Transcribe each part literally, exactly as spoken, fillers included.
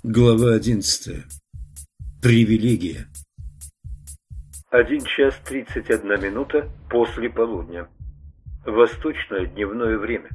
Глава одиннадцатая. Привилегия. Один час тридцать одна минута после полудня. Восточное дневное время.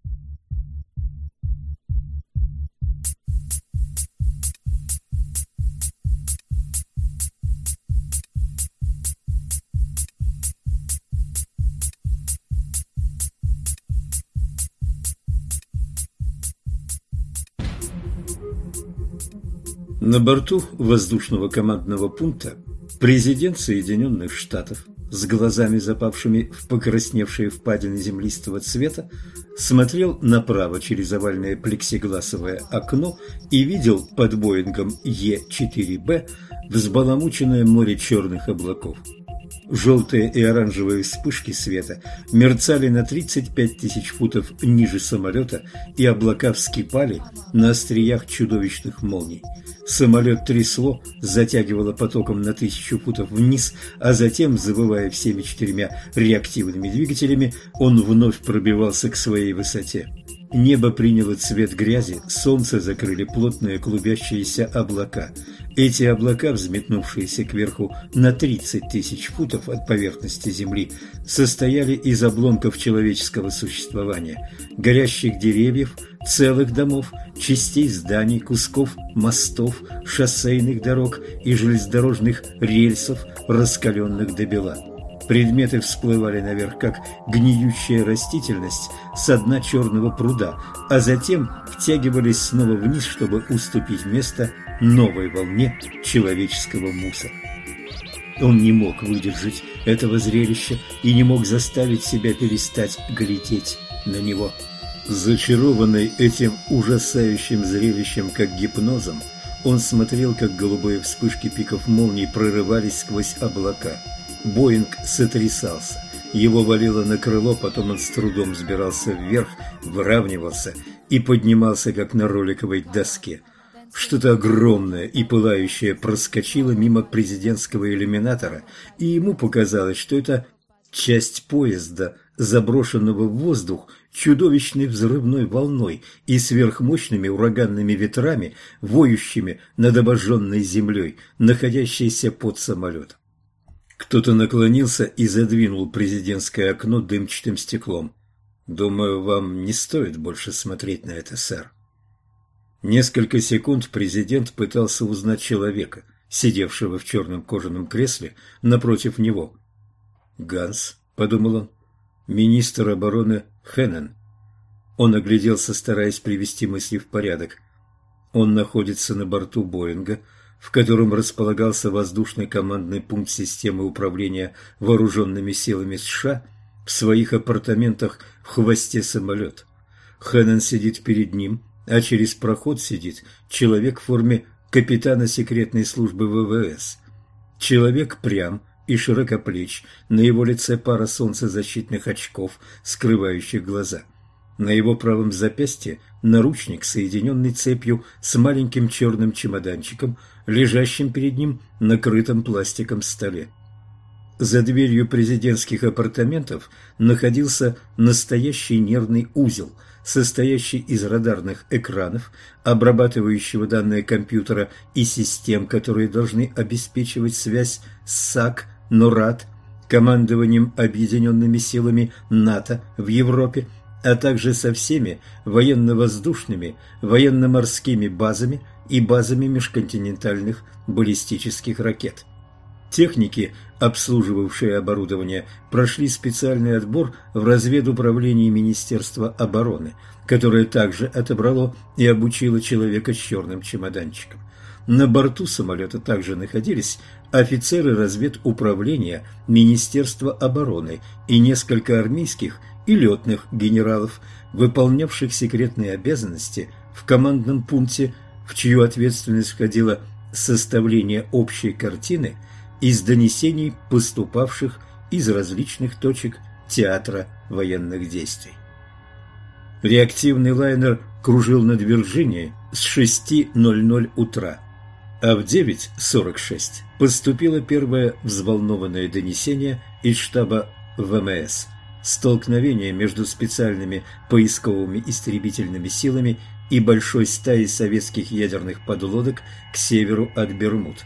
На борту воздушного командного пункта президент Соединенных Штатов с глазами, запавшими в покрасневшие впадины землистого цвета, смотрел направо через овальное плексигласовое окно и видел под Боингом Е четыре Б взбаламученное море черных облаков. Желтые и оранжевые вспышки света мерцали на тридцать пять тысяч футов ниже самолета, и облака вскипали на остриях чудовищных молний. Самолет трясло, затягивало потоком на тысячу футов вниз, а затем, завывая всеми четырьмя реактивными двигателями, он вновь пробивался к своей высоте. Небо приняло цвет грязи, солнце закрыли плотные клубящиеся облака. Эти облака, взметнувшиеся кверху на тридцать тысяч футов от поверхности Земли, состояли из обломков человеческого существования, горящих деревьев, целых домов, частей зданий, кусков мостов, шоссейных дорог и железнодорожных рельсов, раскаленных до бела. Предметы всплывали наверх, как гниющая растительность со дна черного пруда, а затем втягивались снова вниз, чтобы уступить место новой волне человеческого мусора. Он не мог выдержать этого зрелища и не мог заставить себя перестать глядеть на него. Зачарованный этим ужасающим зрелищем, как гипнозом, он смотрел, как голубые вспышки пиков молний прорывались сквозь облака. Боинг сотрясался, его валило на крыло, потом он с трудом взбирался вверх, выравнивался и поднимался, как на роликовой доске. Что-то огромное и пылающее проскочило мимо президентского иллюминатора, и ему показалось, что это часть поезда, заброшенного в воздух чудовищной взрывной волной и сверхмощными ураганными ветрами, воющими над обожженной землей, находящейся под самолетом. Кто-то наклонился и задвинул президентское окно дымчатым стеклом. «Думаю, вам не стоит больше смотреть на это, сэр». Несколько секунд президент пытался узнать человека, сидевшего в черном кожаном кресле напротив него. «Ганс», — подумал он, — «министр обороны Хеннен». Он огляделся, стараясь привести мысли в порядок. Он находится на борту Боинга, в котором располагался воздушный командный пункт системы управления вооруженными силами США, в своих апартаментах в хвосте самолета. Хеннен сидит перед ним, а через проход сидит человек в форме капитана секретной службы вэ вэ эс. Человек прям и широкоплеч, на его лице пара солнцезащитных очков, скрывающих глаза. На его правом запястье наручник, соединенный цепью с маленьким черным чемоданчиком, лежащим перед ним на крытом пластиком столе. За дверью президентских апартаментов находился настоящий нервный узел, состоящий из радарных экранов, обрабатывающего данные компьютера и систем, которые должны обеспечивать связь с САК, НОРАД, командованием объединенными силами НАТО в Европе, а также со всеми военно-воздушными, военно-морскими базами и базами межконтинентальных баллистических ракет. Техники, обслуживавшие оборудование, прошли специальный отбор в разведуправлении Министерства обороны, которое также отобрало и обучило человека с черным чемоданчиком. На борту самолета также находились офицеры разведуправления Министерства обороны и несколько армейских и летных генералов, выполнявших секретные обязанности в командном пункте, в чью ответственность входило составление общей картины из донесений, поступавших из различных точек театра военных действий. Реактивный лайнер кружил над Вирджинией с шести ноль-ноль утра, а в девять сорок шесть поступило первое взволнованное донесение из штаба вэ эм эс. столкновение между специальными поисковыми истребительными силами и большой стаей советских ядерных подлодок к северу от Бермуд.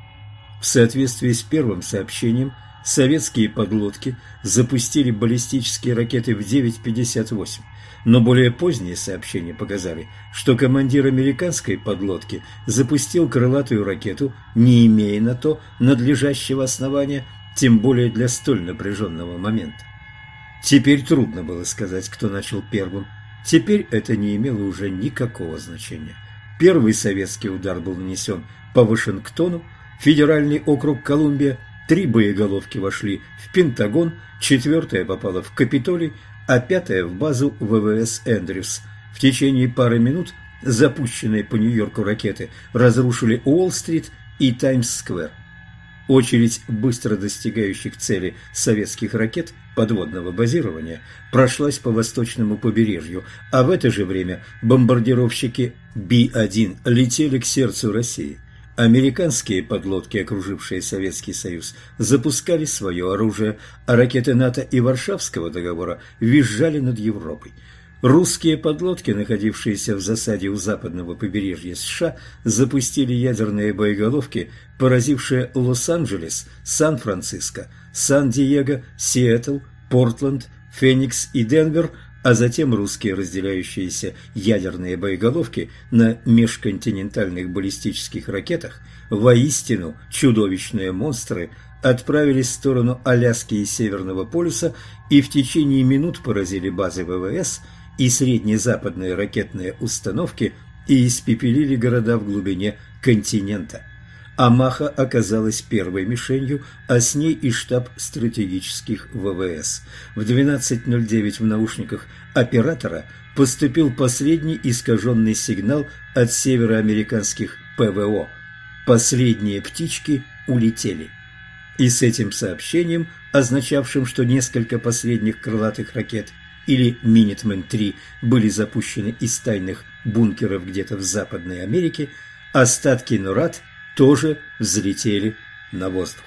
В соответствии с первым сообщением, советские подлодки запустили баллистические ракеты в девять пятьдесят восемь, но более поздние сообщения показали, что командир американской подлодки запустил крылатую ракету, не имея на то надлежащего основания, тем более для столь напряженного момента. Теперь трудно было сказать, кто начал первым. Теперь это не имело уже никакого значения. Первый советский удар был нанесен по Вашингтону, федеральный округ Колумбия, три боеголовки вошли в Пентагон, четвертая попала в Капитолий, а пятая в базу ВВС Эндрюс. В течение пары минут запущенные по Нью-Йорку ракеты разрушили Уолл-стрит и Таймс-сквер. Очередь быстро достигающих цели советских ракет подводного базирования прошлась по восточному побережью, а в это же время бомбардировщики Би один летели к сердцу России. Американские подлодки, окружившие Советский Союз, запускали свое оружие, а ракеты НАТО и Варшавского договора визжали над Европой. Русские подлодки, находившиеся в засаде у западного побережья США, запустили ядерные боеголовки, поразившие Лос-Анджелес, Сан-Франциско, Сан-Диего, Сиэтл, Портленд, Феникс и Денвер, а затем русские разделяющиеся ядерные боеголовки на межконтинентальных баллистических ракетах, воистину чудовищные монстры, отправились в сторону Аляски и Северного полюса и в течение минут поразили базы ВВС и среднезападные ракетные установки и испепелили города в глубине континента. Амаха оказалась первой мишенью, а с ней и штаб стратегических ВВС. В двенадцать ноль девять в наушниках оператора поступил последний искаженный сигнал от североамериканских ПВО. Последние птички улетели. И с этим сообщением, означавшим, что несколько последних крылатых ракет или Минитмен три были запущены из тайных бункеров где-то в Западной Америке, остатки НОРАД тоже взлетели на воздух.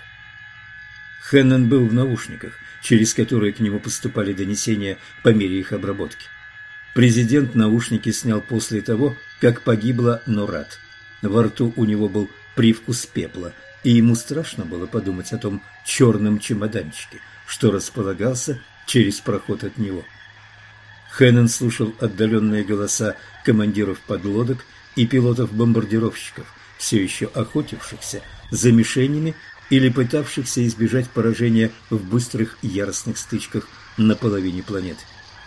Хеннон был в наушниках, через которые к нему поступали донесения по мере их обработки. Президент наушники снял после того, как погибла НОРАД. Во рту у него был привкус пепла, и ему страшно было подумать о том черном чемоданчике, что располагался через проход от него. Хеннон слушал отдаленные голоса командиров подлодок и пилотов-бомбардировщиков, все еще охотившихся за мишенями или пытавшихся избежать поражения в быстрых яростных стычках на половине планеты.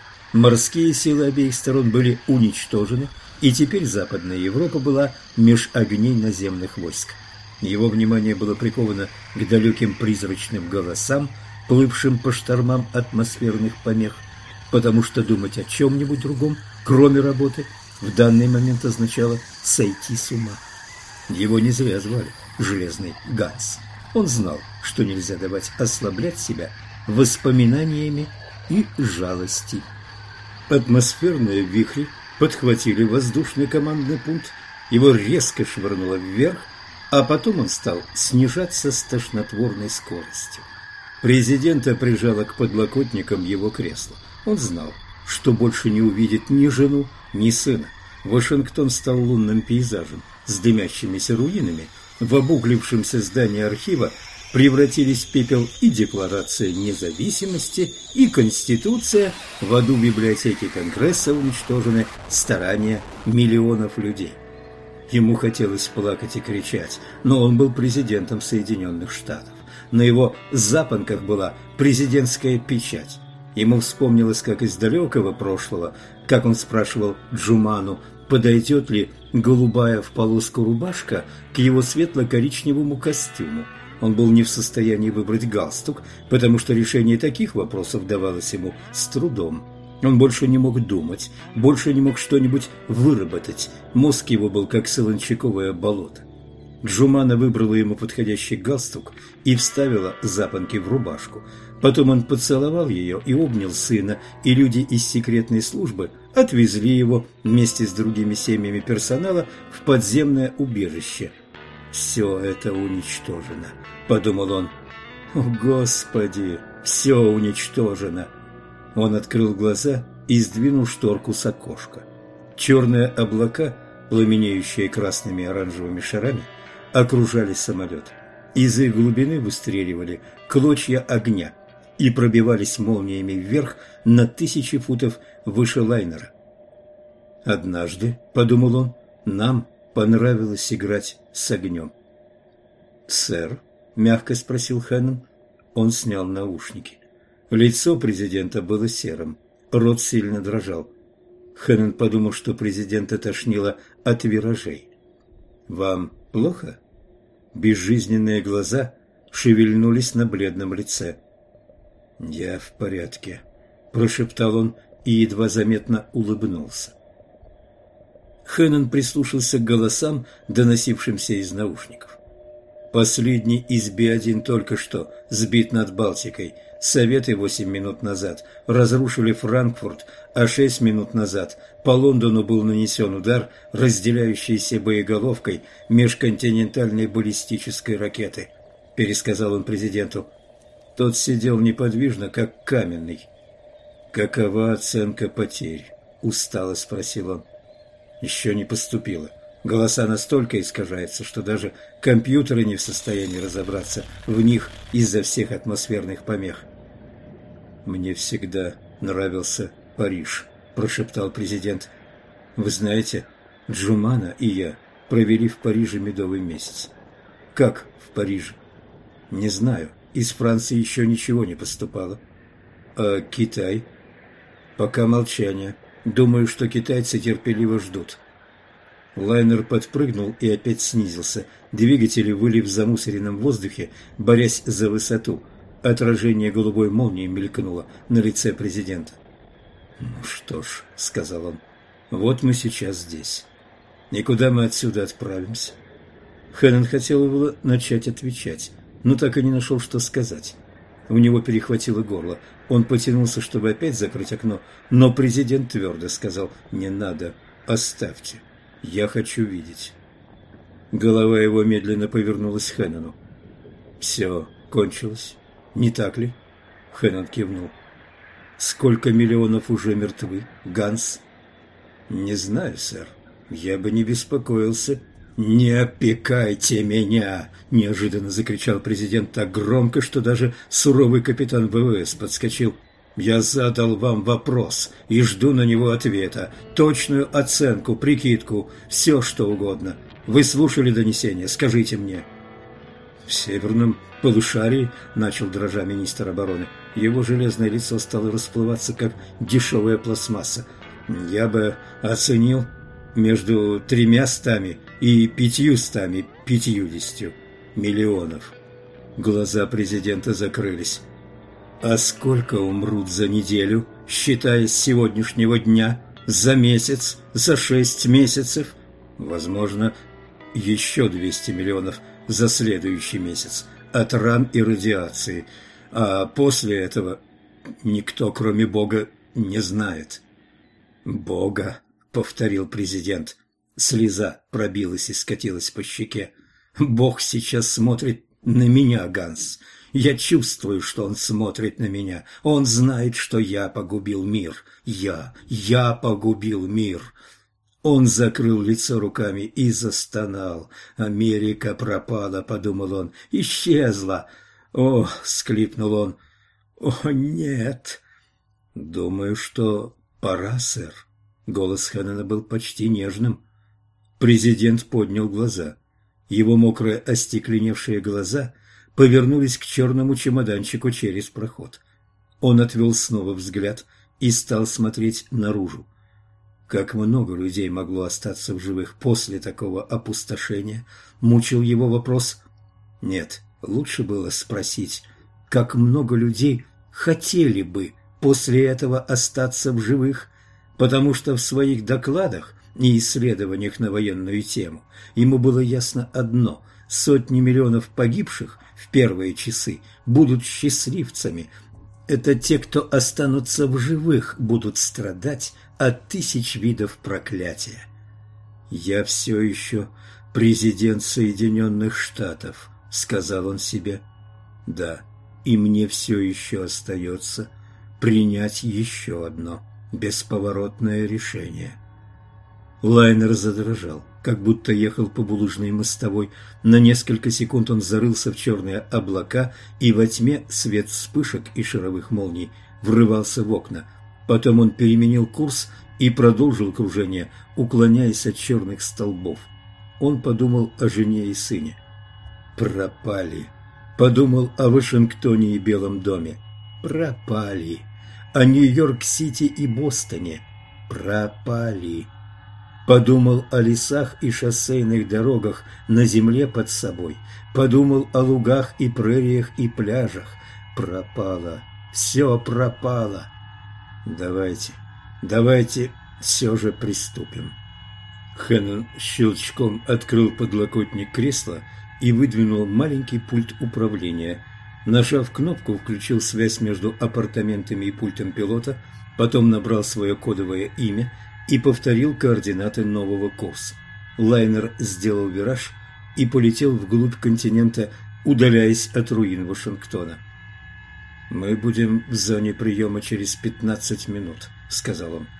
Морские силы обеих сторон были уничтожены, и теперь Западная Европа была меж огней наземных войск. Его внимание было приковано к далеким призрачным голосам, плывшим по штормам атмосферных помех, потому что думать о чем-нибудь другом, кроме работы, в данный момент означало сойти с ума. Его не зря звали «Железный Ганс». Он знал, что нельзя давать ослаблять себя воспоминаниями и жалости. Атмосферные вихри подхватили воздушный командный пункт, его резко швырнуло вверх, а потом он стал снижаться с тошнотворной скоростью. Президента прижало к подлокотникам его кресла. Он знал, что больше не увидит ни жену, ни сына. Вашингтон стал лунным пейзажем с дымящимися руинами. В обуглившемся здании архива превратились в пепел и Декларация независимости, и Конституция. В аду библиотеки Конгресса уничтожены старания миллионов людей. Ему хотелось плакать и кричать, но он был президентом Соединенных Штатов. На его запонках была президентская печать. Ему вспомнилось, как из далекого прошлого, как он спрашивал Джуману, подойдет ли голубая в полоску рубашка к его светло-коричневому костюму. Он был не в состоянии выбрать галстук, потому что решение таких вопросов давалось ему с трудом. Он больше не мог думать, больше не мог что-нибудь выработать. Мозг его был как солончаковое болото. Джумана выбрала ему подходящий галстук и вставила запонки в рубашку. Потом он поцеловал ее и обнял сына, и люди из секретной службы отвезли его вместе с другими семьями персонала в подземное убежище. «Все это уничтожено», — подумал он. «О, Господи, все уничтожено!» Он открыл глаза и сдвинул шторку с окошка. Черные облака, пламенеющие красными и оранжевыми шарами, окружали самолет. Из их глубины выстреливали клочья огня и пробивались молниями вверх на тысячи футов выше лайнера. «Однажды, — подумал он, — нам понравилось играть с огнем». «Сэр?» — мягко спросил Хэннон. Он снял наушники. Лицо президента было серым, рот сильно дрожал. Хэннон подумал, что президента тошнило от виражей. «Вам плохо?» Безжизненные глаза шевельнулись на бледном лице. «Я в порядке», – прошептал он и едва заметно улыбнулся. Хэннон прислушался к голосам, доносившимся из наушников. Последний из Би один только что сбит над Балтикой. Советы восемь минут назад разрушили Франкфурт, а шесть минут назад по Лондону был нанесен удар, разделяющийся боеголовкой межконтинентальной баллистической ракеты, пересказал он президенту. Тот сидел неподвижно, как каменный. «Какова оценка потерь?» – устало спросил он. «Еще не поступило. Голоса настолько искажаются, что даже компьютеры не в состоянии разобраться в них из-за всех атмосферных помех». «Мне всегда нравился Париж», – прошептал президент. «Вы знаете, Джумана и я провели в Париже медовый месяц». «Как в Париже?» «Не знаю. Из Франции еще ничего не поступало». «А Китай?» «Пока молчание. Думаю, что китайцы терпеливо ждут». Лайнер подпрыгнул и опять снизился. Двигатели выли в замусоренном воздухе, борясь за высоту. Отражение голубой молнии мелькнуло на лице президента. «Ну что ж», — сказал он, — «вот мы сейчас здесь. И куда мы отсюда отправимся?» Хэннон хотел было начать отвечать, но так и не нашел, что сказать. У него перехватило горло. Он потянулся, чтобы опять закрыть окно, но президент твердо сказал: «Не надо, оставьте. Я хочу видеть». Голова его медленно повернулась к Хэннону. «Все кончилось, не так ли?» Хэннон кивнул. «Сколько миллионов уже мертвы, Ганс?» «Не знаю, сэр. Я бы не беспокоился». «Не опекайте меня!» – неожиданно закричал президент так громко, что даже суровый капитан ВВС подскочил. «Я задал вам вопрос и жду на него ответа, точную оценку, прикидку, все что угодно. Вы слушали донесение? Скажите мне». «В северном полушарии», – начал дрожа министр обороны. Его железное лицо стало расплываться, как дешевая пластмасса. «Я бы оценил между тремястами и пятьюстами пятьюдесятью миллионов». Глаза президента закрылись. «А сколько умрут за неделю, считая с сегодняшнего дня, за месяц, за шесть месяцев? Возможно, еще двести миллионов за следующий месяц от ран и радиации. А после этого никто, кроме Бога, не знает». «Бога», — повторил президент. Слеза пробилась и скатилась по щеке. «Бог сейчас смотрит на меня, Ганс. Я чувствую, что он смотрит на меня. Он знает, что я погубил мир. Я, я погубил мир». Он закрыл лицо руками и застонал. «Америка пропала», — подумал он. «Исчезла». «О», — склипнул он. «О, нет». «Думаю, что пора, сэр». Голос Хэннона был почти нежным. Президент поднял глаза. Его мокрые остекленевшие глаза повернулись к черному чемоданчику через проход. Он отвел снова взгляд и стал смотреть наружу. Как много людей могло остаться в живых после такого опустошения, мучил его вопрос. Нет, лучше было спросить, как много людей хотели бы после этого остаться в живых, потому что в своих докладах и исследованиях на военную тему ему было ясно одно: сотни миллионов погибших в первые часы будут счастливцами. Это те, кто останутся в живых, будут страдать от тысяч видов проклятия. «Я все еще президент Соединенных Штатов», — сказал он себе. «Да, и мне все еще остается принять еще одно бесповоротное решение. Лайнер задрожал, как будто ехал по булыжной мостовой. На несколько секунд он зарылся в черные облака, и во тьме свет вспышек и шаровых молний врывался в окна. Потом он переменил курс и продолжил кружение, уклоняясь от черных столбов. Он подумал о жене и сыне. Пропали. Подумал о Вашингтоне и Белом доме. Пропали. О Нью-Йорк-Сити и Бостоне. Пропали. Подумал о лесах и шоссейных дорогах на земле под собой. Подумал о лугах и прериях и пляжах. Пропало. Все пропало. Давайте, давайте все же приступим. Хэннон щелчком открыл подлокотник кресла и выдвинул маленький пульт управления. Нажав кнопку, включил связь между апартаментами и пультом пилота, потом набрал свое кодовое имя и повторил координаты нового курса. Лайнер сделал вираж и полетел вглубь континента, удаляясь от руин Вашингтона. «Мы будем в зоне приема через пятнадцать минут», — сказал он.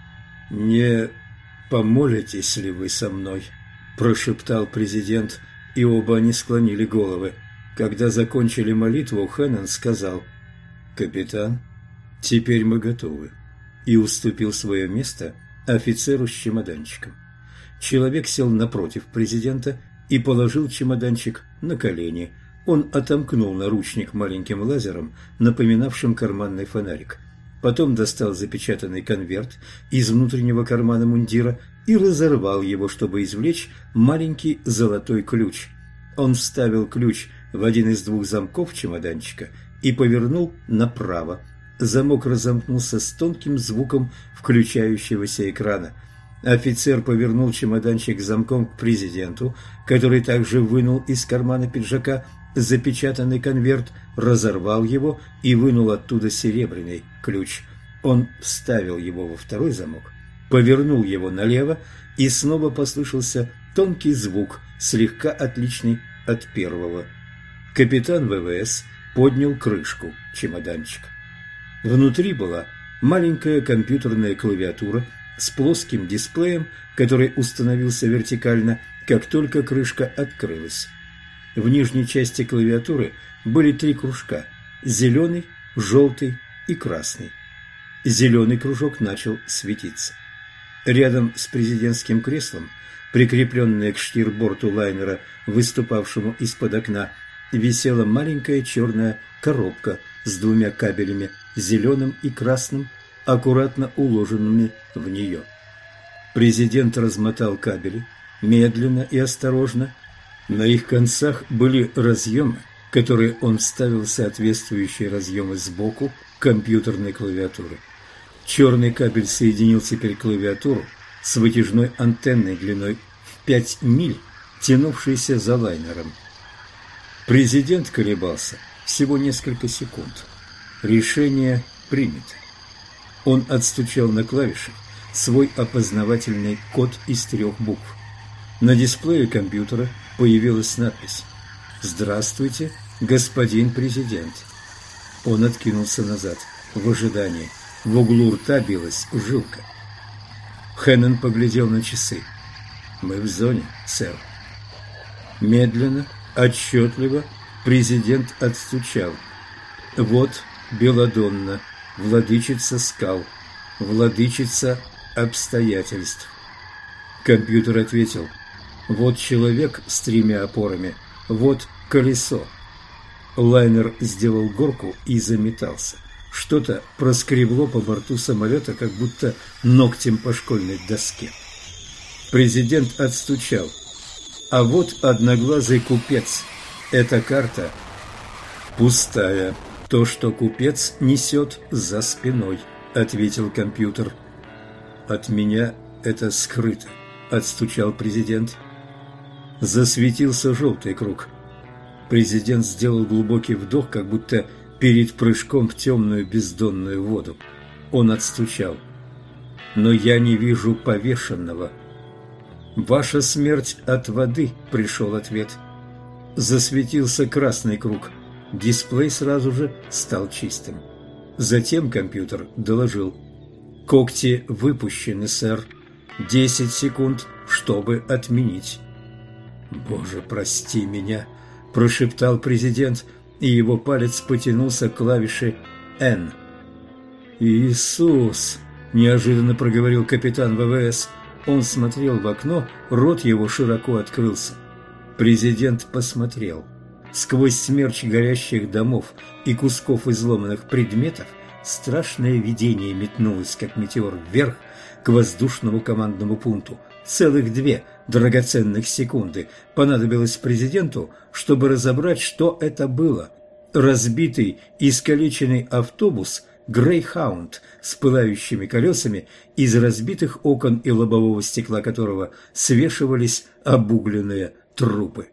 «Не помолитесь ли вы со мной?» — прошептал президент, и оба они склонили головы. Когда закончили молитву, Хэннон сказал: «Капитан, теперь мы готовы», и уступил свое место офицеру с чемоданчиком. Человек сел напротив президента и положил чемоданчик на колени. Он отомкнул наручник маленьким лазером, напоминавшим карманный фонарик. Потом достал запечатанный конверт из внутреннего кармана мундира и разорвал его, чтобы извлечь маленький золотой ключ. Он вставил ключ в один из двух замков чемоданчика и повернул направо. Замок разомкнулся с тонким звуком включающегося экрана. Офицер повернул чемоданчик замком к президенту, который также вынул из кармана пиджака запечатанный конверт, разорвал его и вынул оттуда серебряный ключ. Он вставил его во второй замок, повернул его налево, и снова послышался тонкий звук, слегка отличный от первого. Капитан ВВС поднял крышку чемоданчика. Внутри была маленькая компьютерная клавиатура с плоским дисплеем, который установился вертикально, как только крышка открылась. В нижней части клавиатуры были три кружка – зеленый, желтый и красный. Зеленый кружок начал светиться. Рядом с президентским креслом, прикрепленная к штирборту лайнера, выступавшему из-под окна, висела маленькая черная коробка с двумя кабелями, зеленым и красным, аккуратно уложенными в нее. Президент размотал кабели медленно и осторожно. На их концах были разъемы, которые он вставил в соответствующие разъемы сбоку компьютерной клавиатуры. Черный кабель соединил теперь клавиатуру с вытяжной антенной длиной в пять миль, тянувшейся за лайнером. Президент колебался всего несколько секунд. Решение принято. Он отстучал на клавиши свой опознавательный код из трех букв. На дисплее компьютера появилась надпись: «Здравствуйте, господин президент». Он откинулся назад в ожидании. В углу рта билась жилка. Хэннон поглядел на часы. «Мы в зоне, сэр». Медленно, отчетливо президент отстучал. «Вот Беладонна, владычица скал, владычица обстоятельств». Компьютер ответил: «Вот человек с тремя опорами, вот колесо». Лайнер сделал горку и заметался. Что-то проскребло по борту самолета, как будто ногтем по школьной доске. Президент отстучал. «А вот одноглазый купец. Эта карта пустая. То, что купец несет за спиной», — ответил компьютер. «От меня это скрыто», — отстучал президент. Засветился желтый круг. Президент сделал глубокий вдох, как будто перед прыжком в темную бездонную воду. Он отстучал. «Но я не вижу повешенного». «Ваша смерть от воды», — пришел ответ. Засветился красный круг. Дисплей сразу же стал чистым. Затем компьютер доложил: «Когти выпущены, сэр. Десять секунд, чтобы отменить». «Боже, прости меня», – прошептал президент, и его палец потянулся к клавише «Н». «Иисус!» – неожиданно проговорил капитан ВВС. Он смотрел в окно, рот его широко открылся. Президент посмотрел. Сквозь смерч горящих домов и кусков изломанных предметов страшное видение метнулось, как метеор, вверх к воздушному командному пункту. Целых две драгоценных секунды понадобилось президенту, чтобы разобрать, что это было. Разбитый, искалеченный автобус «Грейхаунд» с пылающими колесами, из разбитых окон и лобового стекла которого свешивались обугленные трупы.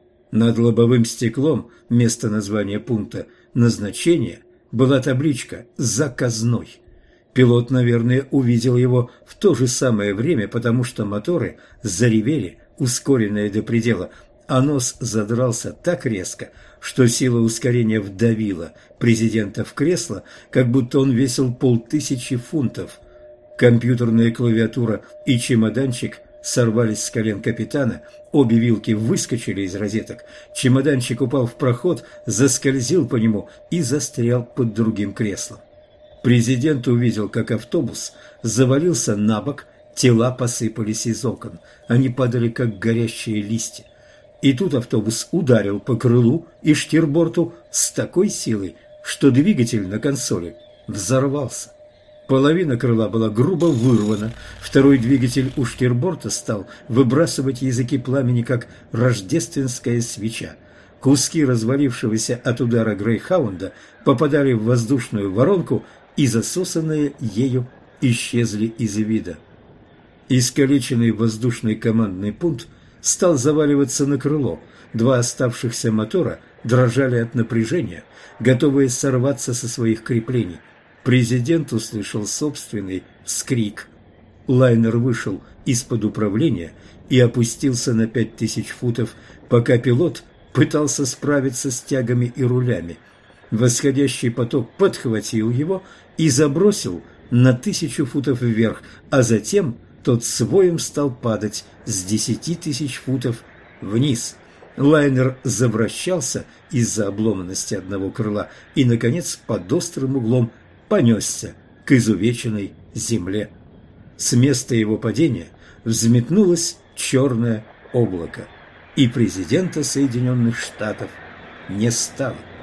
Над лобовым стеклом, место названия пункта назначения, была табличка «Заказной». Пилот, наверное, увидел его в то же самое время, потому что моторы заревели, ускоренные до предела, а нос задрался так резко, что сила ускорения вдавила президента в кресло, как будто он весил полтысячи фунтов. Компьютерная клавиатура и чемоданчик сорвались с колен капитана, обе вилки выскочили из розеток, чемоданчик упал в проход, заскользил по нему и застрял под другим креслом. Президент увидел, как автобус завалился на бок, тела посыпались из окон, они падали, как горящие листья. И тут автобус ударил по крылу и штирборту с такой силой, что двигатель на консоли взорвался. Половина крыла была грубо вырвана, второй двигатель у штирборта стал выбрасывать языки пламени, как рождественская свеча. Куски развалившегося от удара Грейхаунда попадали в воздушную воронку, и засосанные ею исчезли из вида. Искалеченный воздушный командный пункт стал заваливаться на крыло. Два оставшихся мотора дрожали от напряжения, готовые сорваться со своих креплений. Президент услышал собственный вскрик. Лайнер вышел из-под управления и опустился на пять тысяч футов, пока пилот пытался справиться с тягами и рулями. Восходящий поток подхватил его и забросил на тысячу футов вверх, а затем тот с воем стал падать с десяти тысяч футов вниз. Лайнер завращался из-за обломанности одного крыла и, наконец, под острым углом понесся к изувеченной земле. С места его падения взметнулось черное облако, и президента Соединенных Штатов не стало.